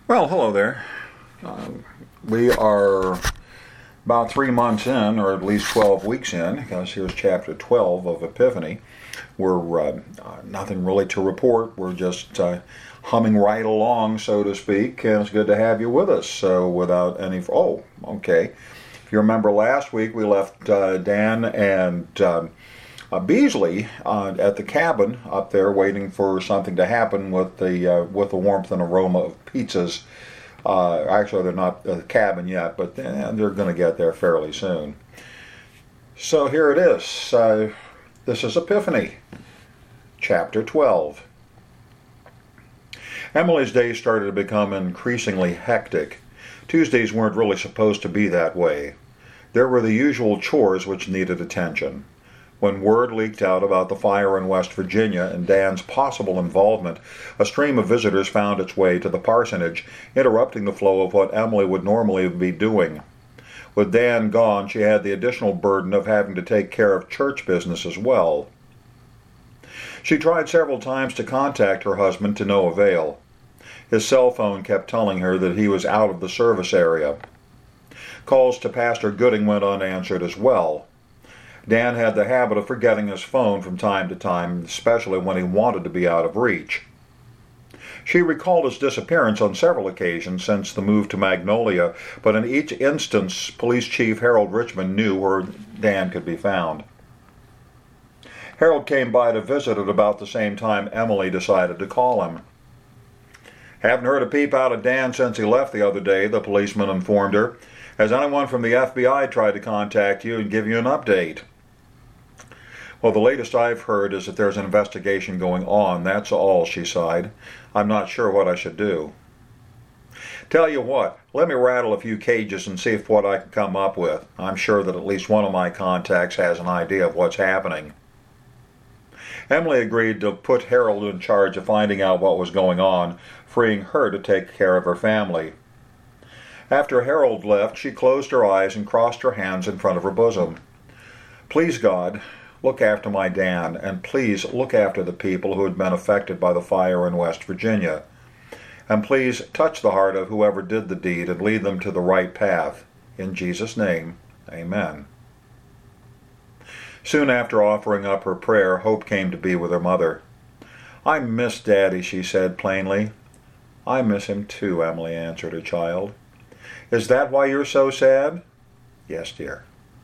Well, hello there. We are about 3 months in, or at least 12 weeks in, because here's chapter 12 of Epiphany. We're nothing really to report. We're just humming right along, so to speak, and it's good to have you with us. So without any... Oh, okay. If you remember last week, we left Dan and Beasley at the cabin up there waiting for something to happen with the warmth and aroma of pizzas. Actually, they're not at the cabin yet, but they're going to get there fairly soon. So here it is. This is Epiphany, chapter 12. Emily's day started to become increasingly hectic. Tuesdays weren't really supposed to be that way. There were the usual chores which needed attention. When word leaked out about the fire in West Virginia and Dan's possible involvement, a stream of visitors found its way to the parsonage, interrupting the flow of what Emily would normally be doing. With Dan gone, she had the additional burden of having to take care of church business as well. She tried several times to contact her husband to no avail. His cell phone kept telling her that he was out of the service area. Calls to Pastor Gooding went unanswered as well. Dan had the habit of forgetting his phone from time to time, especially when he wanted to be out of reach. She recalled his disappearance on several occasions since the move to Magnolia, but in each instance, Police Chief Harold Richmond knew where Dan could be found. Harold came by to visit at about the same time Emily decided to call him. "Haven't heard a peep out of Dan since he left the other day," the policeman informed her. "Has anyone from the FBI tried to contact you and give you an update?" "Well, the latest I've heard is that there's an investigation going on, that's all," she sighed. "I'm not sure what I should do." "Tell you what, let me rattle a few cages and see what I can come up with. I'm sure that at least one of my contacts has an idea of what's happening." Emily agreed to put Harold in charge of finding out what was going on, freeing her to take care of her family. After Harold left, she closed her eyes and crossed her hands in front of her bosom. "Please, God, look after my Dan, and please look after the people who had been affected by the fire in West Virginia. And please touch the heart of whoever did the deed and lead them to the right path. In Jesus' name, amen." Soon after offering up her prayer, Hope came to be with her mother. "I miss Daddy," she said plainly. "I miss him too," Emily answered her child. "Is that why you're so sad?" "Yes, dear."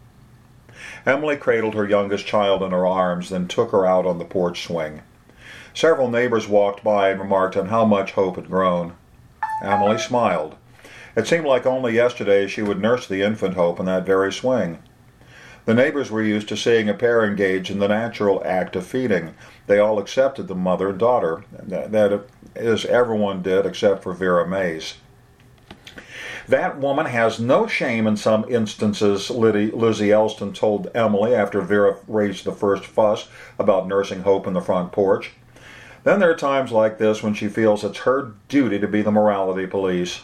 Emily cradled her youngest child in her arms, then took her out on the porch swing. Several neighbors walked by and remarked on how much Hope had grown. Emily smiled. It seemed like only yesterday she would nurse the infant Hope in that very swing. The neighbors were used to seeing a pair engaged in the natural act of feeding. They all accepted the mother and daughter. That is, everyone did except for Vera Mays. "That woman has no shame in some instances," Lizzie Elston told Emily after Vera raised the first fuss about nursing Hope in the front porch. "Then there are times like this when she feels it's her duty to be the morality police."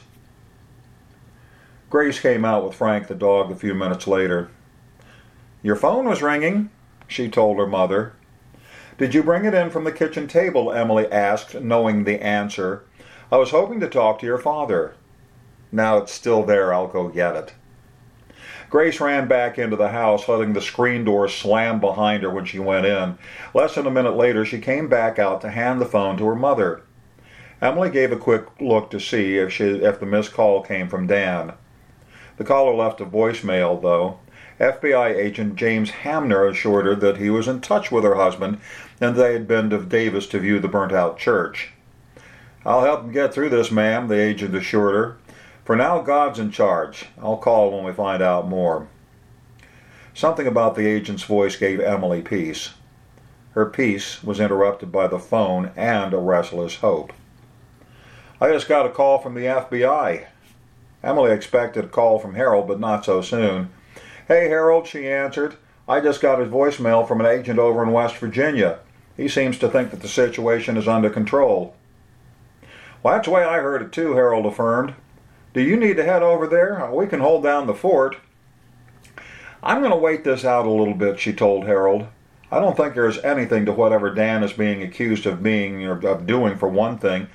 Grace came out with Frank the dog a few minutes later. "Your phone was ringing," she told her mother. "Did you bring it in from the kitchen table?" Emily asked, knowing the answer. "I was hoping to talk to your father." "Now it's still there, I'll go get it." Grace ran back into the house, letting the screen door slam behind her when she went in. Less than a minute later, she came back out to hand the phone to her mother. Emily gave a quick look to see if the missed call came from Dan. The caller left a voicemail, though. FBI agent James Hamner assured her that he was in touch with her husband and they had been to Davis to view the burnt-out church. "I'll help him get through this, ma'am," the agent assured her. "For now, God's in charge. I'll call when we find out more." Something about the agent's voice gave Emily peace. Her peace was interrupted by the phone and a restless Hope. "I just got a call from the FBI." Emily expected a call from Harold, but not so soon. "Hey, Harold," she answered. "I just got a voicemail from an agent over in West Virginia. He seems to think that the situation is under control." "Well, that's the way I heard it too," Harold affirmed. "Do you need to head over there? We can hold down the fort." "I'm going to wait this out a little bit," she told Harold. "I don't think there's anything to whatever Dan is being accused of doing, for one thing.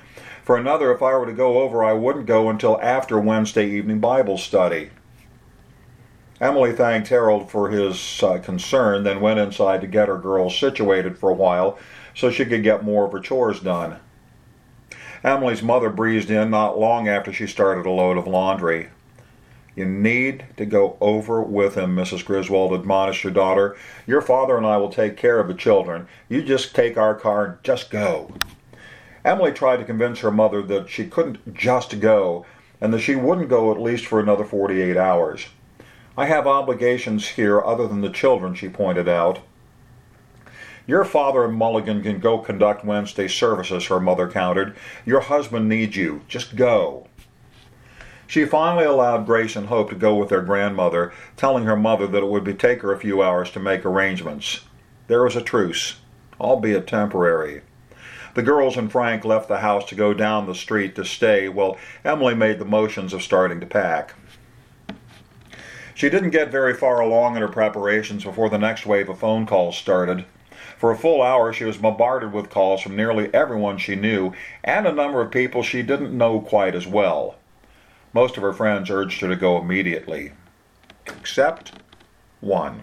For another, if I were to go over, I wouldn't go until after Wednesday evening Bible study. Emily thanked Harold for his concern, then went inside to get her girls situated for a while so she could get more of her chores done. Emily's mother breezed in not long after she started a load of laundry. You need to go over with him, Mrs. Griswold admonished her daughter. Your father and I will take care of the children. You just take our car and just go. Emily tried to convince her mother that she couldn't just go, and that she wouldn't go at least for another 48 hours. I have obligations here other than the children, she pointed out. Your father and Mulligan can go conduct Wednesday services, her mother countered. Your husband needs you. Just go. She finally allowed Grace and Hope to go with their grandmother, telling her mother that it would take her a few hours to make arrangements. There was a truce, albeit temporary. The girls and Frank left the house to go down the street to stay, while Emily made the motions of starting to pack. She didn't get very far along in her preparations before the next wave of phone calls started. For a full hour she was bombarded with calls from nearly everyone she knew, and a number of people she didn't know quite as well. Most of her friends urged her to go immediately. Except one.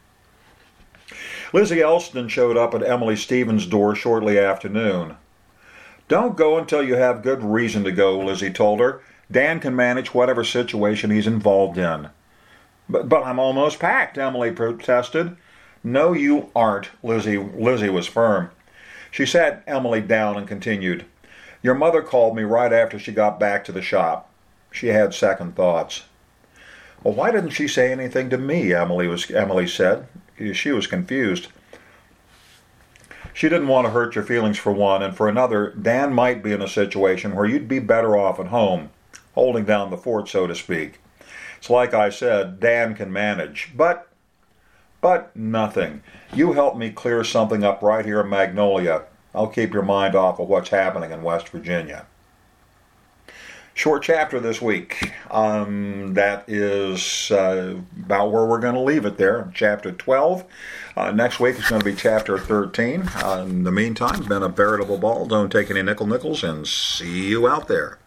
Lizzie Elston showed up at Emily Stevens' door shortly after noon. Don't go until you have good reason to go, Lizzie told her. Dan can manage whatever situation he's involved in. But I'm almost packed, Emily protested. No, you aren't, Lizzie was firm. She sat Emily down and continued. Your mother called me right after she got back to the shop. She had second thoughts. Well, why didn't she say anything to me, Emily said. She was confused. She didn't want to hurt your feelings for one, and for another, Dan might be in a situation where you'd be better off at home, holding down the fort, so to speak. It's like I said, Dan can manage, but nothing. You help me clear something up right here in Magnolia. I'll keep your mind off of what's happening in West Virginia. Short chapter this week. That is about where we're going to leave it there, chapter 12. Next week is going to be chapter 13. In the meantime, been a veritable ball. Don't take any nickels, and see you out there.